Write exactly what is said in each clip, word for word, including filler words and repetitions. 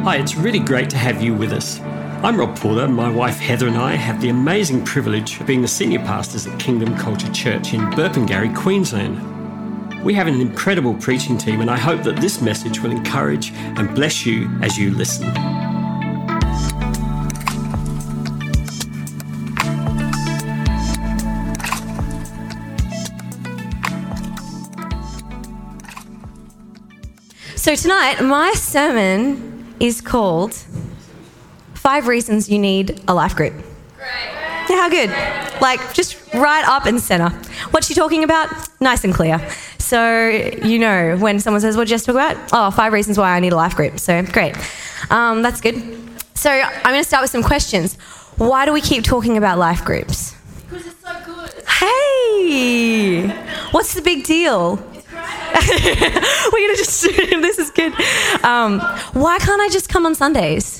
Hi, it's really great to have you with us. I'm Rob Porter. My wife Heather and I have the amazing privilege of being the senior pastors at Kingdom Culture Church in Burpengary, Queensland. We have an incredible preaching team, and I hope that this message will encourage and bless you as you listen. So tonight, my sermon is called Five Reasons You Need a Life Group. Great. Yeah, how good? Like, just right up and center. What's she talking about? Nice and clear. So, you know, when someone says, what did you just talk about? Oh, five reasons why I need a life group. So, great. Um, that's good. So, I'm going to start with some questions. Why do we keep talking about life groups? Because it's so good. Hey! What's the big deal? We're going to just, this is good. Um, why can't I just come on Sundays?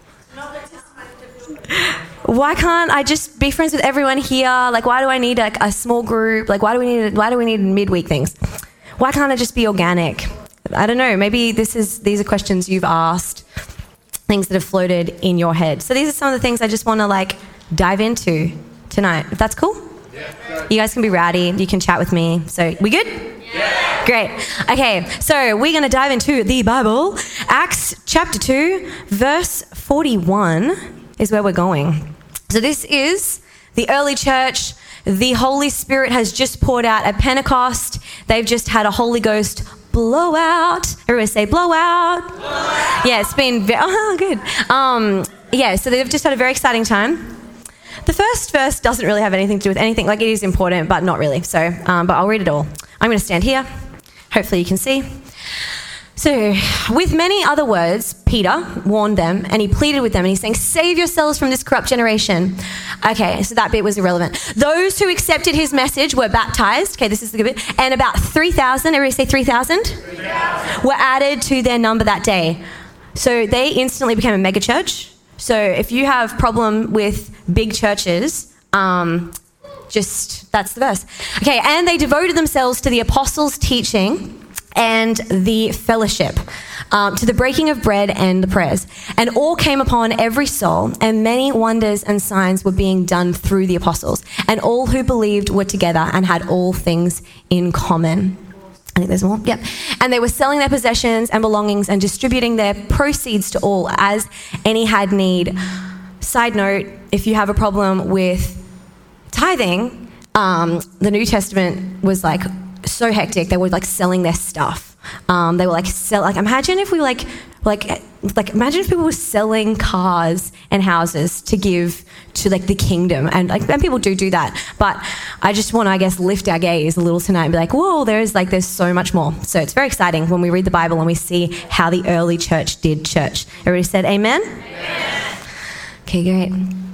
Why can't I just be friends with everyone here? Like, why do I need like a small group? Like, why do we need, why do we need midweek things? Why can't I just be organic? I don't know. Maybe this is, these are questions you've asked, things that have floated in your head. So these are some of the things I just want to like dive into tonight. If that's cool? Yeah. You guys can be rowdy. You can chat with me. So we good? Yeah. Great. Okay, so we're going to dive into the Bible. Acts chapter two, verse forty-one is where we're going. So this is the early church. The Holy Spirit has just poured out at Pentecost. They've just had a Holy Ghost blowout. Everybody say blowout. Blowout. Yeah, it's been very, oh, good. Um, yeah, so they've just had a very exciting time. The first verse doesn't really have anything to do with anything. Like, it is important, but not really. So, um, but I'll read it all. I'm going to stand here. Hopefully you can see. So, with many other words, Peter warned them, and he pleaded with them, and he's saying, save yourselves from this corrupt generation. Okay, so that bit was irrelevant. Those who accepted his message were baptized. Okay, this is the good bit. And about three thousand, everybody say three thousand? three thousand. Were added to their number that day. So they instantly became a mega church. So if you have problem with big churches, um, just, that's the verse. Okay, and they devoted themselves to the apostles' teaching and the fellowship, um, to the breaking of bread and the prayers. And all came upon every soul, and many wonders and signs were being done through the apostles. And all who believed were together and had all things in common. I think there's more. Yep. And they were selling their possessions and belongings and distributing their proceeds to all as any had need. Side note, if you have a problem with tithing, um, the New Testament was like so hectic. They were like selling their stuff. Um, they were like sell. Like imagine if we like like like imagine if people were selling cars and houses to give to like the kingdom, and like and people do do that. But I just want to, I guess, lift our gaze a little tonight and be like, whoa, there's like there's so much more. So it's very exciting when we read the Bible and we see how the early church did church. Everybody said amen? Amen. Okay, great.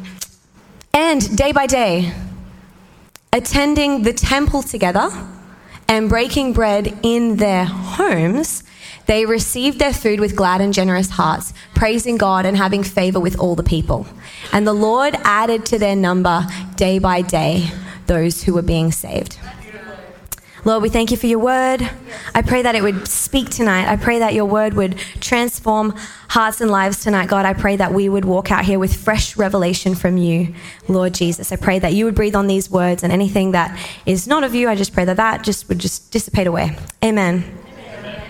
And day by day, attending the temple together and breaking bread in their homes, they received their food with glad and generous hearts, praising God and having favor with all the people. And the Lord added to their number day by day those who were being saved. Lord, we thank you for your word. I pray that it would speak tonight. I pray that your word would transform hearts and lives tonight. God, I pray that we would walk out here with fresh revelation from you, Lord Jesus. I pray that you would breathe on these words, and anything that is not of you, I just pray that that just would just dissipate away. Amen. Amen.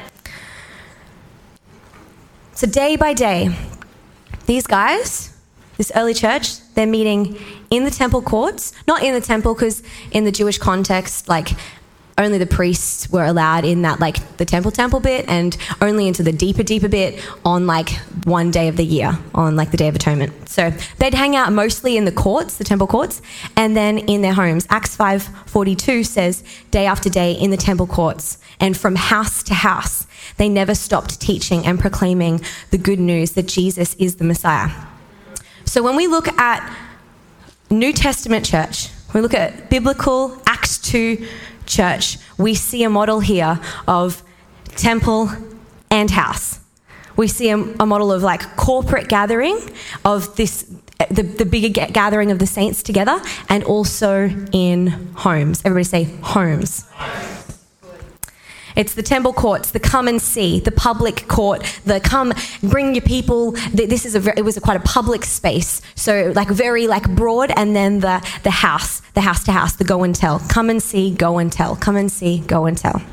So day by day, these guys, this early church, they're meeting in the temple courts, not in the temple, because in the Jewish context, like, only the priests were allowed in that, like, the temple temple bit, and only into the deeper, deeper bit on, like, one day of the year, on, like, the Day of Atonement. So they'd hang out mostly in the courts, the temple courts, and then in their homes. Acts five forty-two says, day after day in the temple courts, and from house to house, they never stopped teaching and proclaiming the good news that Jesus is the Messiah. So when we look at New Testament church, we look at biblical Acts two church, we see a model here of temple and house. We see a, a model of like corporate gathering of this, the, the bigger ga- gathering of the saints together, and also in homes. Everybody say homes. It's the temple courts, the come and see, the public court, the come bring your people. This is a very, it was a quite a public space, so like very like broad, and then the the house, the house to house, the go and tell, come and see, go and tell, come and see, go and tell.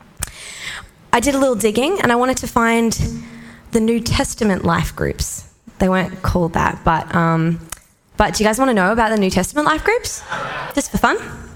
I did a little digging, and I wanted to find the New Testament life groups. They weren't called that, but um, but do you guys want to know about the New Testament life groups? Just for fun.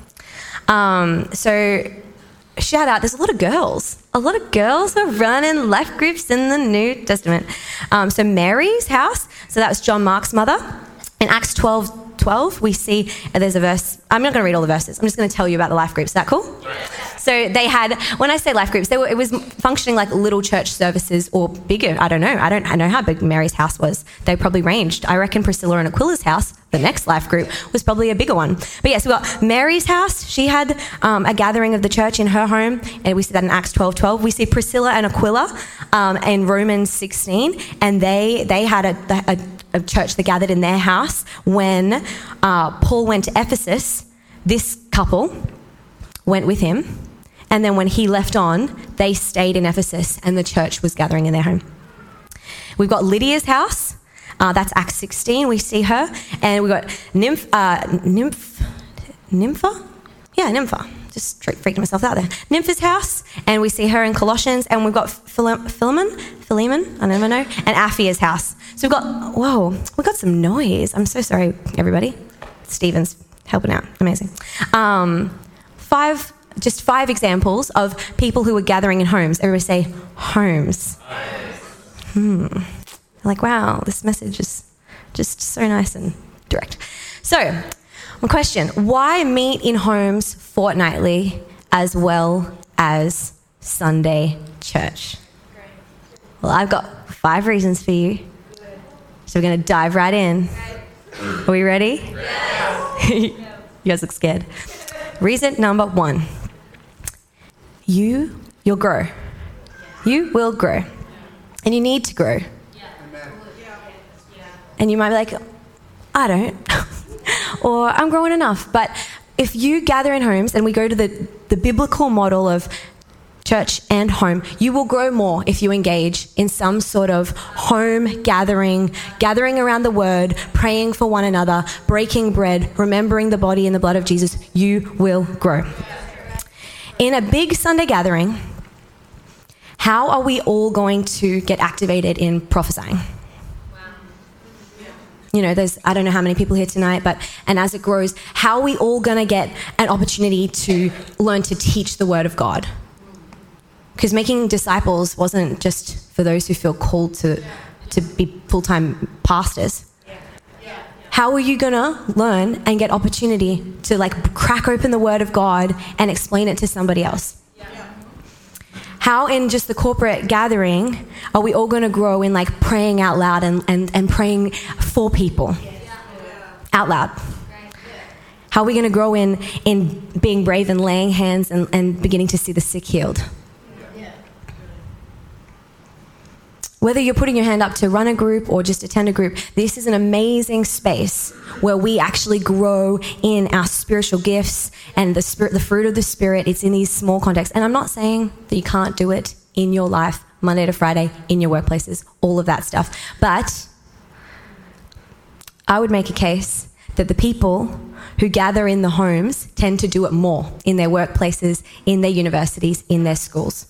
Um, so. Shout out, there's a lot of girls. A lot of girls are running life groups in the New Testament. Um, so Mary's house, so that was John Mark's mother. In Acts twelve twelve, we see, uh, there's a verse. I'm not going to read all the verses. I'm just going to tell you about the life groups. Is that cool? So they had, when I say life groups, they were, it was functioning like little church services or bigger. I don't know. I don't I know how big Mary's house was. They probably ranged. I reckon Priscilla and Aquila's house, the next life group, was probably a bigger one. But yes, we've got Mary's house. She had um, a gathering of the church in her home, and we see that in Acts twelve twelve. We see Priscilla and Aquila um, in Romans sixteen, and they they had a, a, a church that gathered in their house when uh, Paul went to Ephesus. This couple went with him, and then when he left on, they stayed in Ephesus, and the church was gathering in their home. We've got Lydia's house. Uh, that's Acts sixteen. We see her. And we've got Nymph, uh, Nymph, Nympha? Yeah, Nympha. Just freaking myself out there. Nympha's house. And we see her in Colossians. And we've got Phile- Philemon, Philemon, I never know, and Aphia's house. So we've got, whoa, we've got some noise. I'm so sorry, everybody. Stephen's helping out. Amazing. Um, five, just five examples of people who were gathering in homes. Everybody say, homes. Hmm. Like, wow, this message is just so nice and direct. So, my question, why meet in homes fortnightly as well as Sunday church? Well, I've got five reasons for you. So we're going to dive right in. Are we ready? Yes. You guys look scared. Reason number one. You, you'll grow. You will grow. And you need to grow. And you might be like, I don't, or I'm growing enough. But if you gather in homes and we go to the, the biblical model of church and home, you will grow more if you engage in some sort of home gathering, gathering around the word, praying for one another, breaking bread, remembering the body and the blood of Jesus. You will grow. In a big Sunday gathering, how are we all going to get activated in prophesying? You know, there's, I don't know how many people here tonight, but, and as it grows, how are we all going to get an opportunity to learn to teach the word of God? Because making disciples wasn't just for those who feel called to, to be full-time pastors. How are you going to learn and get opportunity to like crack open the word of God and explain it to somebody else? How in just the corporate gathering are we all going to grow in like praying out loud and, and, and praying for people out loud? How are we going to grow in, in being brave and laying hands and, and beginning to see the sick healed? Whether you're putting your hand up to run a group or just attend a group, this is an amazing space where we actually grow in our spiritual gifts and the spirit, the fruit of the Spirit. It's in these small contexts. And I'm not saying that you can't do it in your life, Monday to Friday, in your workplaces, all of that stuff. But I would make a case that the people who gather in the homes tend to do it more in their workplaces, in their universities, in their schools.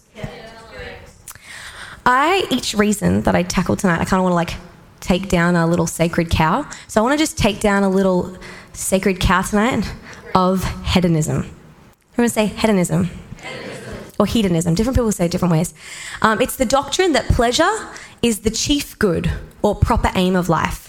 I, each reason that I tackle tonight, I kind of want to like take down a little sacred cow. So I want to just take down a little sacred cow tonight of hedonism. I'm going to say hedonism. Hedonism. Or hedonism. Different people say it different ways. Um, it's the doctrine that pleasure is the chief good or proper aim of life.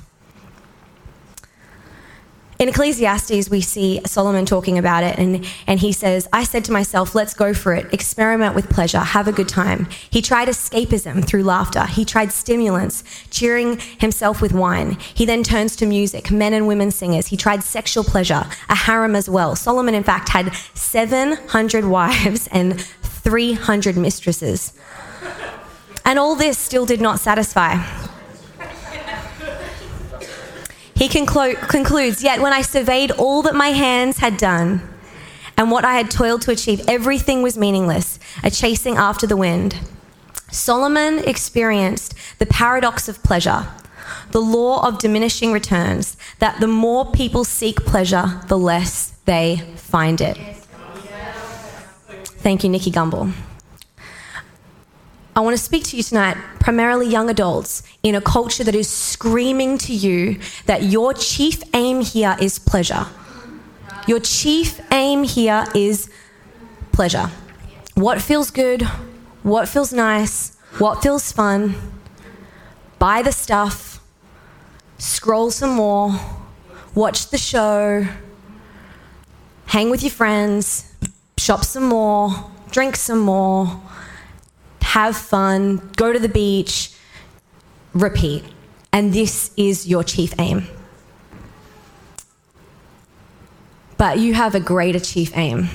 In Ecclesiastes, we see Solomon talking about it, and, and he says, I said to myself, let's go for it. Experiment with pleasure. Have a good time. He tried escapism through laughter. He tried stimulants, cheering himself with wine. He then turns to music, men and women singers. He tried sexual pleasure, a harem as well. Solomon, in fact, had seven hundred wives and three hundred mistresses. And all this still did not satisfy. He conclu- concludes, yet when I surveyed all that my hands had done and what I had toiled to achieve, everything was meaningless, a chasing after the wind. Solomon experienced the paradox of pleasure, the law of diminishing returns, that the more people seek pleasure, the less they find it. Thank you, Nikki Gumbel. I want to speak to you tonight, primarily young adults, in a culture that is screaming to you that your chief aim here is pleasure. Your chief aim here is pleasure. What feels good? What feels nice? What feels fun? Buy the stuff, scroll some more, watch the show, hang with your friends, shop some more, drink some more, have fun, go to the beach, repeat. And this is your chief aim. But you have a greater chief aim.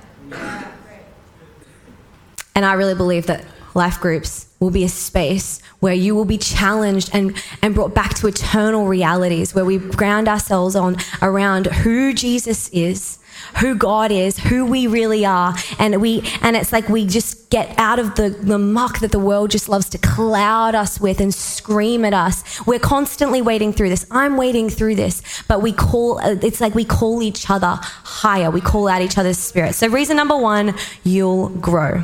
And I really believe that life groups will be a space where you will be challenged and, and brought back to eternal realities, where we ground ourselves on around who Jesus is, who God is, who we really are. And we and it's like we just get out of the, the muck that the world just loves to cloud us with and scream at us. We're constantly wading through this. I'm wading through this. But we call, it's like we call each other higher. We call out each other's spirit. So reason number one, you'll grow.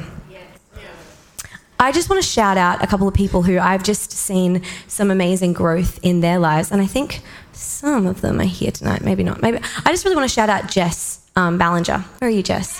I just want to shout out a couple of people who I've just seen some amazing growth in their lives. And I think some of them are here tonight. Maybe not. Maybe. I just really want to shout out Jess um, Ballinger. Where are you, Jess?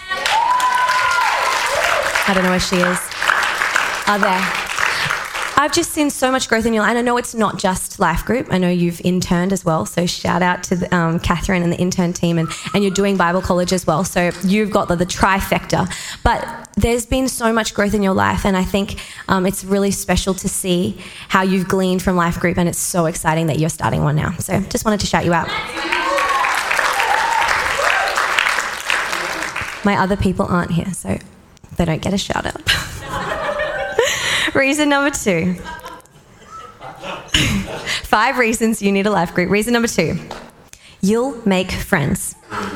I don't know where she is. Are there? I've just seen so much growth in your life. And I know it's not just Life Group. I know you've interned as well. So shout out to the, um, Catherine and the intern team. And, and you're doing Bible college as well. So you've got the, the trifecta. But there's been so much growth in your life. And I think um, it's really special to see how you've gleaned from Life Group. And it's so exciting that you're starting one now. So just wanted to shout you out. My other people aren't here, so they don't get a shout out. Reason number two. Five reasons you need a life group. Reason number two. You'll make friends.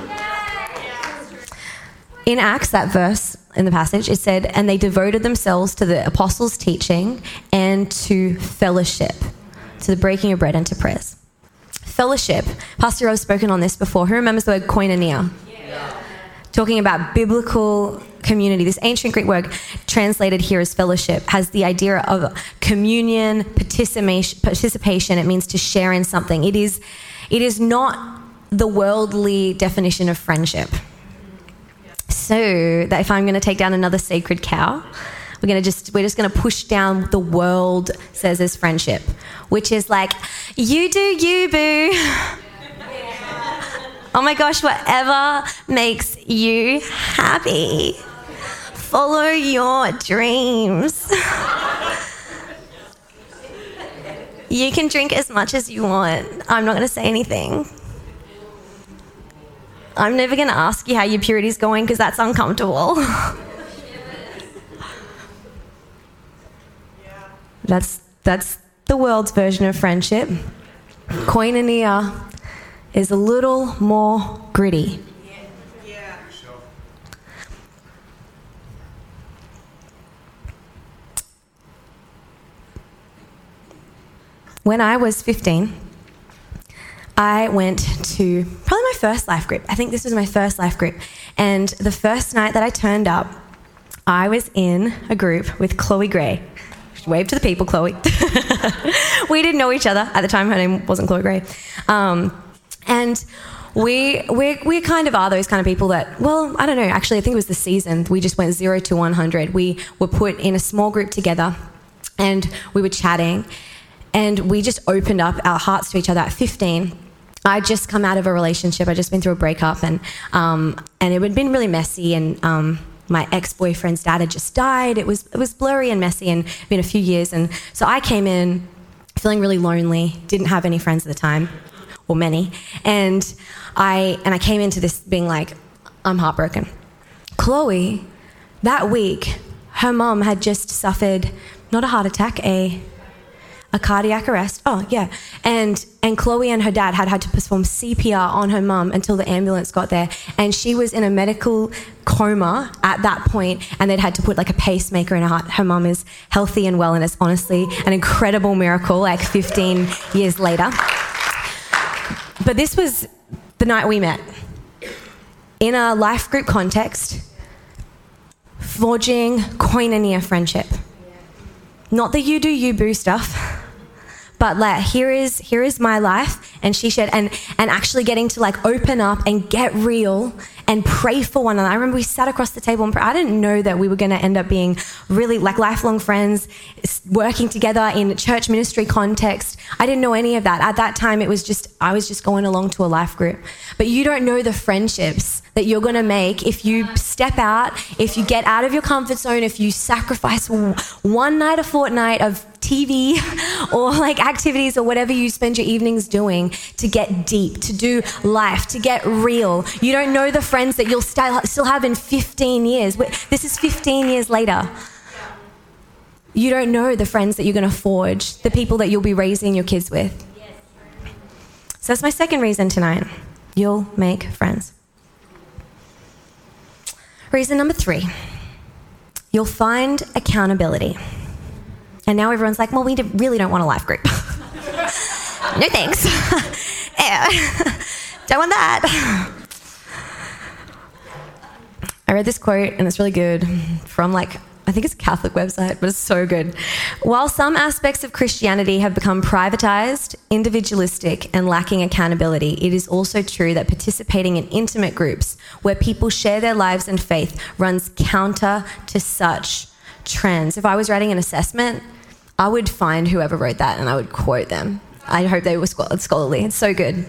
In Acts, that verse in the passage, it said, and they devoted themselves to the apostles' teaching and to fellowship, to the breaking of bread and to prayers. Fellowship. Pastor Rob's spoken on this before. Who remembers the word koinonia? Yeah. Talking about biblical community. This ancient Greek word translated here as fellowship has the idea of communion, participation. participation. It means to share in something. It is, it is not the worldly definition of friendship. So that if I'm going to take down another sacred cow, we're going to just we're just going to push down the world says as friendship, which is like, you do you, boo. Oh my gosh, whatever makes you happy. Follow your dreams. You can drink as much as you want. I'm not going to say anything. I'm never going to ask you how your purity's going because that's uncomfortable. That's that's the world's version of friendship. Koinonia is a little more gritty. Yeah. When I was fifteen, I went to probably my first life group. I think this was my first life group. And the first night that I turned up, I was in a group with Chloe Gray. Wave to the people, Chloe. We didn't know each other at the time. Her name wasn't Chloe Gray. Um, and we we we kind of are those kind of people that, well, I don't know. Actually, I think it was the season. We just went zero to one hundred. We were put in a small group together and we were chatting and we just opened up our hearts to each other at fifteen. I'd just come out of a relationship. I'd just been through a breakup and um, and it had been really messy and um, my ex-boyfriend's dad had just died. It was it was blurry and messy and been a few years. And so I came in feeling really lonely, didn't have any friends at the time, or many. And I and I came into this being like, I'm heartbroken. Chloe, that week, her mom had just suffered, not a heart attack, a a cardiac arrest. Oh, yeah. And and Chloe and her dad had had to perform C P R on her mum until the ambulance got there. And she was in a medical coma at that point, and they'd had to put like a pacemaker in her heart. Her mum is healthy and well, and it's honestly an incredible miracle, like fifteen years later. But this was the night we met. In a life group context, forging koinonia friendship. Not the you do you boo stuff, but like here is here is my life, and she shared, and and actually getting to like open up and get real and pray for one another. I remember we sat across the table and pray. I didn't know that we were going to end up being really like lifelong friends, working together in church ministry context. I didn't know any of that. At that time, it was just, I was just going along to a life group. But you don't know the friendships that you're going to make if you step out, if you get out of your comfort zone, if you sacrifice one night a fortnight of T V or like activities or whatever you spend your evenings doing to get deep, to do life, to get real. You don't know the friends that you'll still still have in fifteen years. This is fifteen years later. You don't know the friends that you're going to forge, the people that you'll be raising your kids with. So that's my second reason tonight. You'll make friends. Reason number three, you'll find accountability. And now everyone's like, well, we really don't want a life group. No thanks. Yeah. Don't want that. I read this quote, and it's really good, from like, I think it's a Catholic website, but it's so good. While some aspects of Christianity have become privatized, individualistic, and lacking accountability, it is also true that participating in intimate groups where people share their lives and faith runs counter to such trends. If I was writing an assessment, I would find whoever wrote that and I would quote them. I hope they were scholarly. It's so good.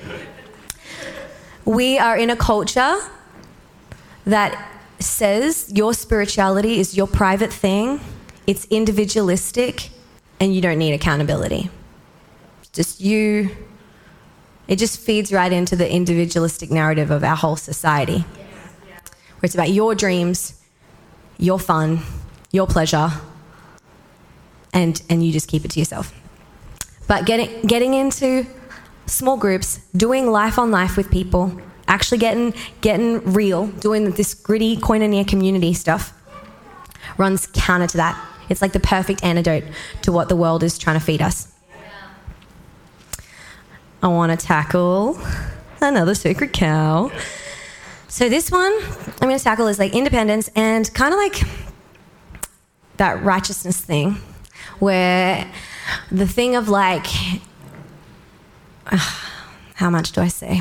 We are in a culture that says your spirituality is your private thing, it's individualistic, and you don't need accountability. Just you, it just feeds right into the individualistic narrative of our whole society, where it's about your dreams, your fun, your pleasure, and and you just keep it to yourself. But getting getting into small groups, doing life on life with people, actually getting getting real, doing this gritty koinonia community stuff runs counter to that. It's like the perfect antidote to what the world is trying to feed us. I want to tackle another sacred cow. So this one I'm going to tackle is like independence and kind of like that righteousness thing, where the thing of like, uh, how much do I say?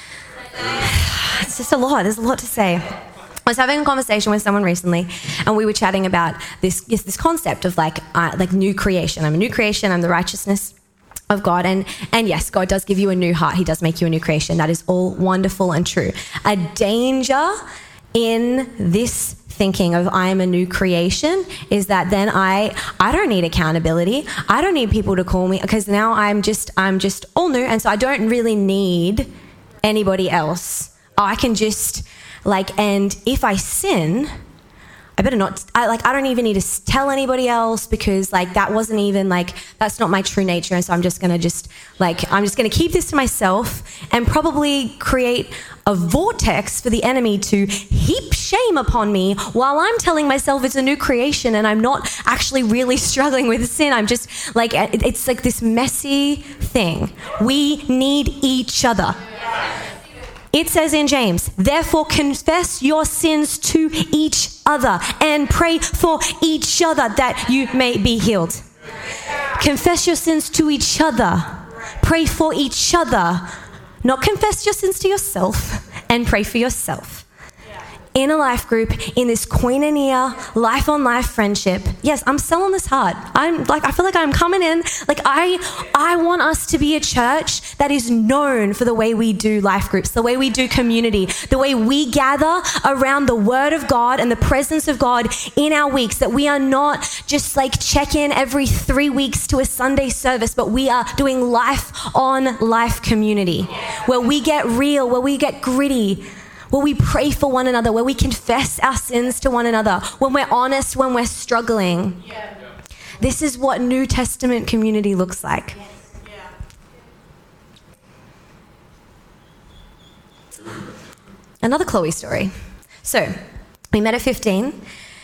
It's just a lot. There's a lot to say. I was having a conversation with someone recently, and we were chatting about this this, this concept of like uh, like new creation. I'm a new creation. I'm the righteousness of God, and and yes, God does give you a new heart. He does make you a new creation. That is all wonderful and true. A danger in this thinking of I am a new creation is that then I I don't need accountability. I don't need people to call me, because now I'm just I'm just all new, and so I don't really need anybody else. I can just like, and if I sin, I better not, I like, I don't even need to tell anybody else, because like that wasn't even like, that's not my true nature. And so I'm just going to just like, I'm just going to keep this to myself and probably create a vortex for the enemy to heap shame upon me while I'm telling myself it's a new creation and I'm not actually really struggling with sin. I'm just like, it's like this messy thing. We need each other. It says in James, therefore confess your sins to each other and pray for each other that you may be healed. Confess your sins to each other. Pray for each other. Not confess your sins to yourself and pray for yourself. In a life group, in this koinonia, life on life friendship. Yes, I'm selling this hard. I'm like, I feel like I'm coming in. Like I, I want us to be a church that is known for the way we do life groups, the way we do community, the way we gather around the word of God and the presence of God in our weeks, that we are not just like check in every three weeks to a Sunday service, but we are doing life on life community where we get real, where we get gritty, where we pray for one another, where we confess our sins to one another, when we're honest, when we're struggling. Yeah. This is what New Testament community looks like. Another Chloe story. So, we met at fifteen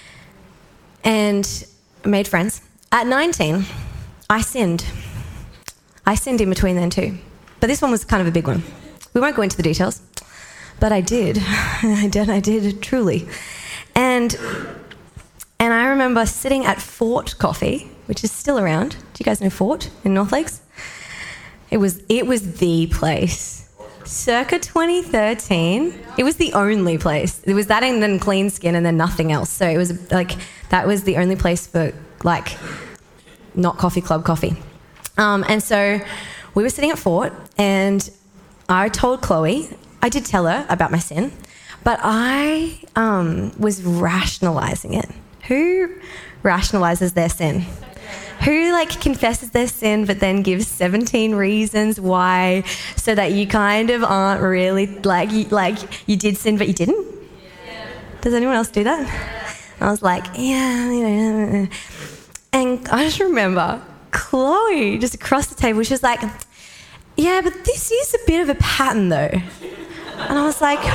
and made friends. At nineteen, I sinned. I sinned in between then too. But this one was kind of a big one. We won't go into the details, but I did. I did, I did, truly. And and I remember sitting at Fort Coffee, which is still around. Do you guys know Fort in North Lakes? It was it was the place. Circa twenty thirteen, it was the only place. It was that and then Clean Skin and then nothing else. So it was like, that was the only place for like, not coffee club coffee. Um, and so we were sitting at Fort and I told Chloe, I did tell her about my sin, but I um, was rationalizing it. Who rationalizes their sin? Who like confesses their sin but then gives seventeen reasons why, so that you kind of aren't really like you, like you did sin but you didn't? Yeah. Does anyone else do that? I was like, yeah, you know. And I just remember Chloe just across the table, she was like, yeah, but this is a bit of a pattern though. And I was like,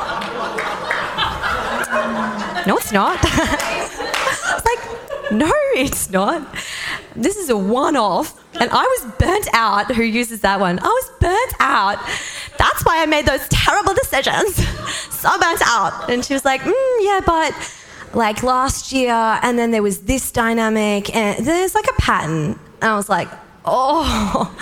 no, it's not. I was like, no, it's not. This is a one-off. And I was burnt out. Who uses that one? I was burnt out. That's why I made those terrible decisions. So burnt out. And she was like, mm, yeah, but like last year, and then there was this dynamic, and there's like a pattern. And I was like, oh.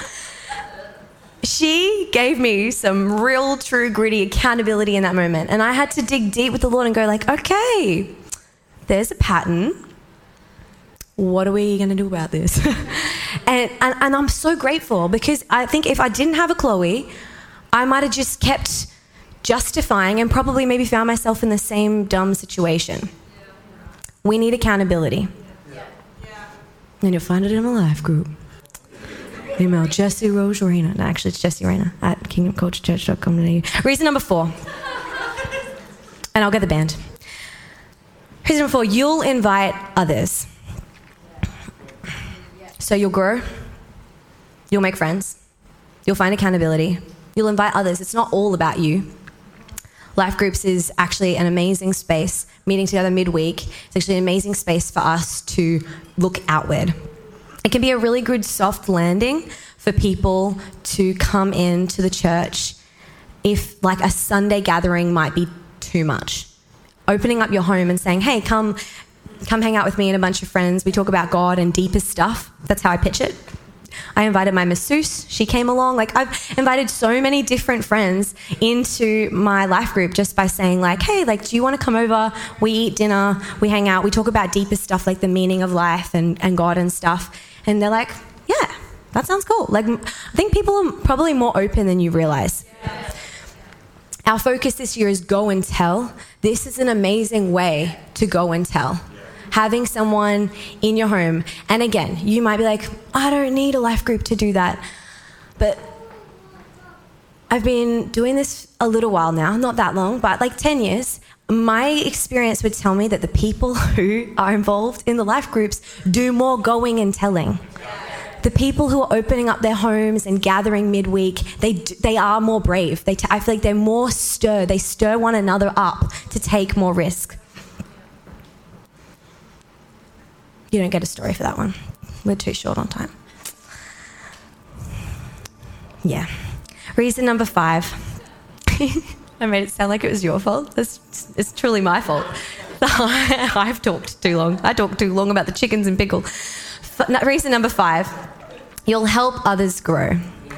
She gave me some real, true, gritty accountability in that moment. And I had to dig deep with the Lord and go like, okay, there's a pattern. What are we going to do about this? and, and and I'm so grateful, because I think if I didn't have a Chloe, I might have just kept justifying and probably maybe found myself in the same dumb situation. We need accountability. And you'll find it in my life group. Email Jessie Rose Rena. No, actually, it's Jessie Rena at kingdom culture church dot com dot a u. Reason number four. And I'll get the band. Reason number four, you'll invite others. So you'll grow. You'll make friends. You'll find accountability. You'll invite others. It's not all about you. Life groups is actually an amazing space. Meeting together midweek is actually an amazing space for us to look outward. It can be a really good soft landing for people to come into the church if like a Sunday gathering might be too much. Opening up your home and saying, hey, come come hang out with me and a bunch of friends. We talk about God and deeper stuff. That's how I pitch it. I invited my masseuse. She came along. Like I've invited so many different friends into my life group just by saying like, hey, like, do you want to come over? We eat dinner. We hang out. We talk about deeper stuff like the meaning of life and, and God and stuff. And they're like, yeah, that sounds cool. Like, I think people are probably more open than you realize. Yes. Our focus this year is go and tell. This is an amazing way to go and tell. Yeah. Having someone in your home. And again, you might be like, I don't need a life group to do that. But I've been doing this a little while now, not that long, but like ten years. My experience would tell me that the people who are involved in the life groups do more going and telling. The people who are opening up their homes and gathering midweek, they they are more brave. They t- I feel like they're more stirred. They stir one another up to take more risk. You don't get a story for that one. We're too short on time. Yeah. Reason number five. I made it sound like it was your fault. It's, it's truly my fault. I've talked too long. I talked too long about the chickens and pickle. Reason number five, you'll help others grow.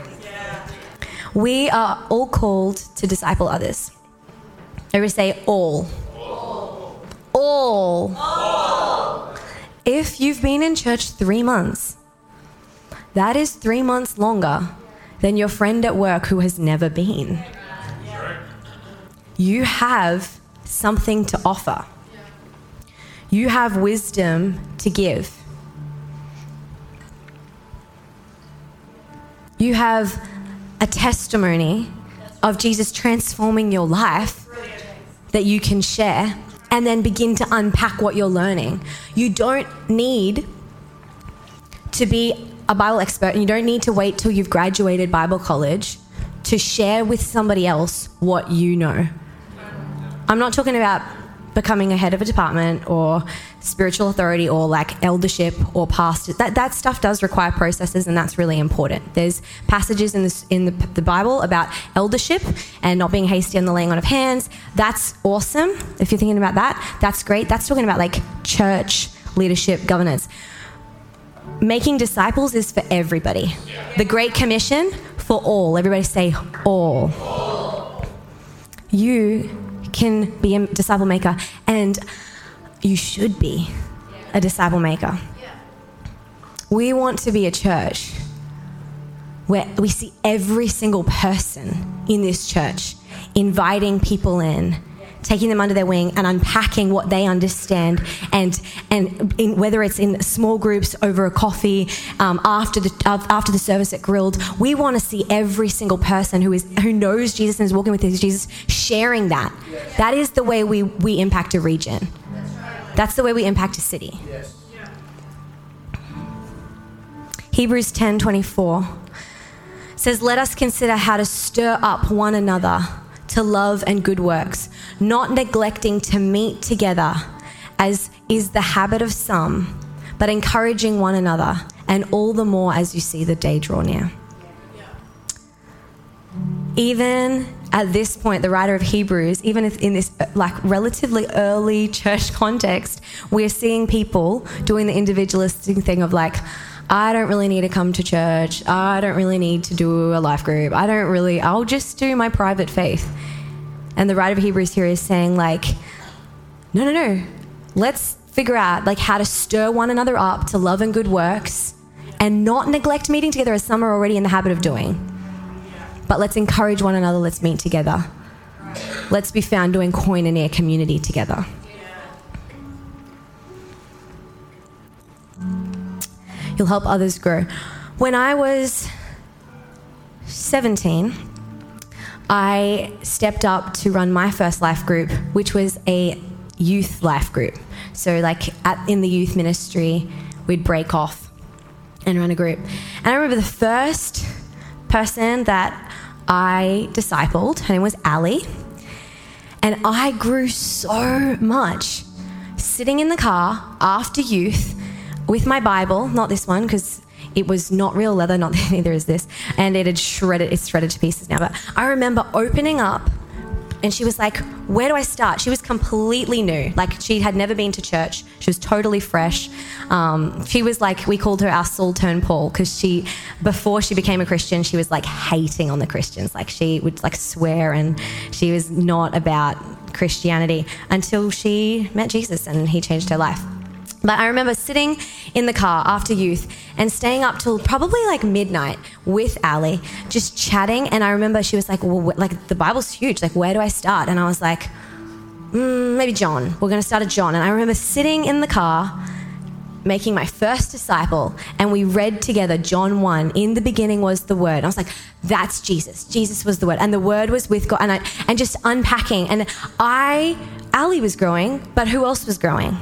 We are all called to disciple others. Everybody say all. All. All. All. If you've been in church three months, that is three months longer than your friend at work who has never been. You have something to offer. You have wisdom to give. You have a testimony of Jesus transforming your life that you can share and then begin to unpack what you're learning. You don't need to be a Bible expert, and you don't need to wait till you've graduated Bible college to share with somebody else what you know. I'm not talking about becoming a head of a department or spiritual authority or like eldership or pastor. That that stuff does require processes, and that's really important. There's passages in this in the, the Bible about eldership and not being hasty on the laying on of hands. That's awesome. If you're thinking about that, that's great. That's talking about like church leadership, governance. Making disciples is for everybody. The Great Commission for all. Everybody say all. all. You can be a disciple maker, and you should be a disciple maker. We want to be a church where we see every single person in this church inviting people in, taking them under their wing and unpacking what they understand, and and in, whether it's in small groups over a coffee, um, after the uh, after the service at Grilled, we want to see every single person who is who knows Jesus and is walking with Jesus sharing that. Yes. That is the way we we impact a region. That's right. That's the way we impact a city. Yes. Yeah. Hebrews ten twenty-four says, "Let us consider how to stir up one another to love and good works, not neglecting to meet together, as is the habit of some, but encouraging one another, and all the more as you see the day draw near." Even at this point, the writer of Hebrews, even if in this like relatively early church context, we're seeing people doing the individualistic thing of like, I don't really need to come to church. I don't really need to do a life group. I don't really, I'll just do my private faith. And the writer of Hebrews here is saying like, no, no, no. Let's figure out like how to stir one another up to love and good works and not neglect meeting together as some are already in the habit of doing. But let's encourage one another. Let's meet together. Let's be found doing koinonia community together. You'll help others grow. When I was seventeen, I stepped up to run my first life group, which was a youth life group. So like at, in the youth ministry, we'd break off and run a group. And I remember the first person that I discipled, her name was Ali, and I grew so much sitting in the car after youth with my Bible, not this one because it was not real leather, not neither is this, and it had shredded, it's shredded to pieces now. But I remember opening up, and she was like, "Where do I start?" She was completely new, like she had never been to church. She was totally fresh. Um, she was like, we called her our Saul turned Paul, because she, before she became a Christian, she was like hating on the Christians. Like she would like swear, and she was not about Christianity until she met Jesus and he changed her life. But I remember sitting in the car after youth and staying up till probably like midnight with Ali, just chatting. And I remember she was like, well, like the Bible's huge. Like, where do I start? And I was like, mm, maybe John. We're going to start at John. And I remember sitting in the car, making my first disciple, and we read together John one. In the beginning was the Word. And I was like, that's Jesus. Jesus was the Word. And the Word was with God. And I, and just unpacking. And I, Ali was growing, but who else was growing?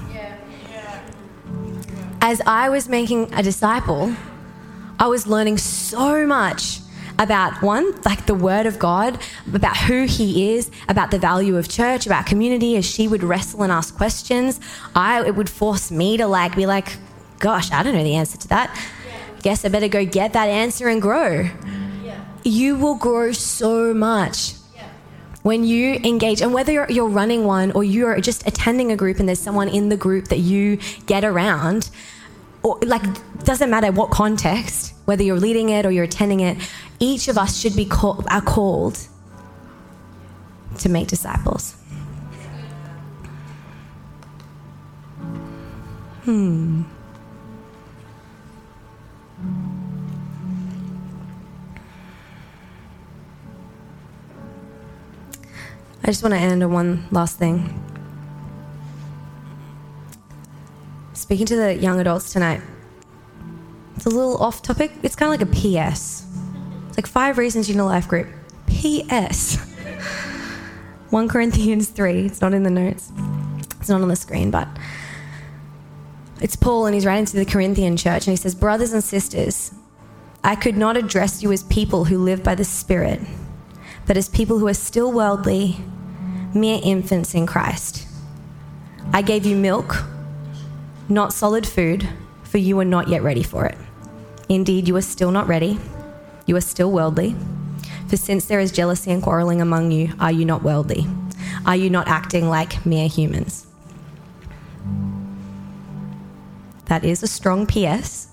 As I was making a disciple, I was learning so much about, one, like the Word of God, about who He is, about the value of church, about community. As she would wrestle and ask questions, I it would force me to like be like, gosh, I don't know the answer to that. Yeah. Guess I better go get that answer and grow. Yeah. You will grow so much when you engage. And whether you're, you're running one or you're just attending a group and there's someone in the group that you get around, or like, doesn't matter what context, whether you're leading it or you're attending it, each of us should be call, are called to make disciples. Hmm. I just want to end on one last thing. Speaking to the young adults tonight, it's a little off topic. It's kind of like a P S. It's like five reasons you need a life group. P S. First Corinthians three. It's not in the notes. It's not on the screen, but It's Paul, and he's writing to the Corinthian church, and he says, brothers and sisters, I could not address you as people who live by the Spirit, but as people who are still worldly, mere infants in Christ. I gave you milk, not solid food, for you are not yet ready for it. Indeed, you are still not ready. You are still worldly. For since there is jealousy and quarreling among you, are you not worldly? Are you not acting like mere humans? That is a strong P S.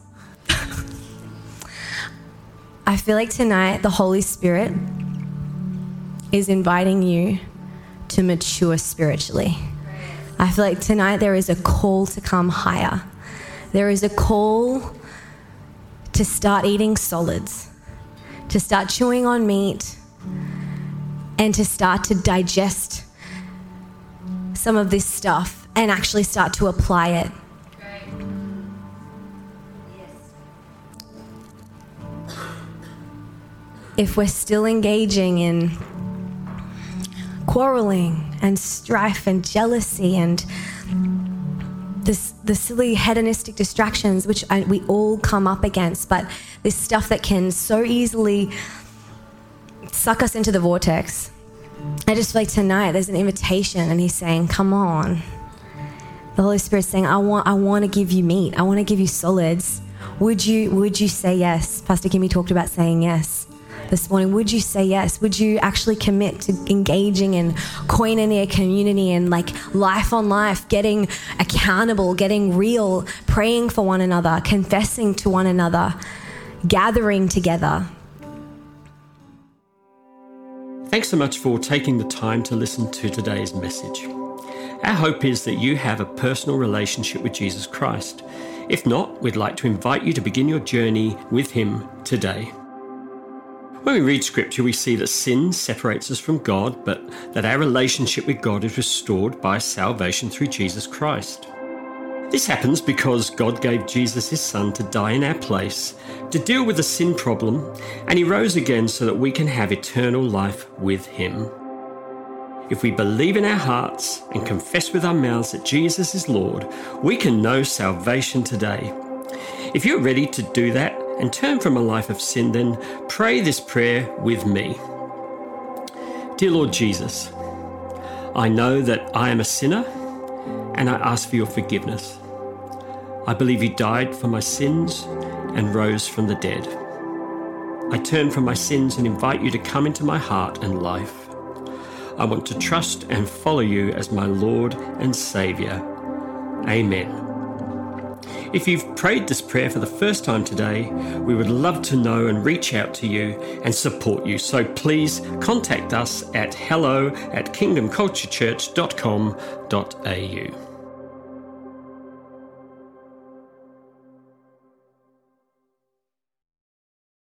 I feel like tonight the Holy Spirit is inviting you to mature spiritually. I feel like tonight there is a call to come higher. There is a call to start eating solids, to start chewing on meat, and to start to digest some of this stuff and actually start to apply it. If we're still engaging in quarreling and strife and jealousy and this, the silly hedonistic distractions, which I, we all come up against, but this stuff that can so easily suck us into the vortex. I just feel like tonight there's an invitation, and he's saying, come on. The Holy Spirit's saying, I want, I want to give you meat. I want to give you solids. Would you, would you say yes? Pastor Kimmy talked about saying yes this morning. Would you say yes? Would you actually commit to engaging in koinonia community and like life on life, getting accountable, getting real, praying for one another, confessing to one another, gathering together? Thanks so much for taking the time to listen to today's message. Our hope is that you have a personal relationship with Jesus Christ. If not, we'd like to invite you to begin your journey with him today. When we read scripture, we see that sin separates us from God, but that our relationship with God is restored by salvation through Jesus Christ. This happens because God gave Jesus his son to die in our place, to deal with the sin problem, and he rose again so that we can have eternal life with him. If we believe in our hearts and confess with our mouths that Jesus is Lord, we can know salvation today. If you're ready to do that and turn from a life of sin, then pray this prayer with me. Dear Lord Jesus, I know that I am a sinner, and I ask for your forgiveness. I believe you died for my sins and rose from the dead. I turn from my sins and invite you to come into my heart and life. I want to trust and follow you as my Lord and Saviour. Amen. If you've prayed this prayer for the first time today, we would love to know and reach out to you and support you. So please contact us at hello at kingdom culture church dot com dot a u.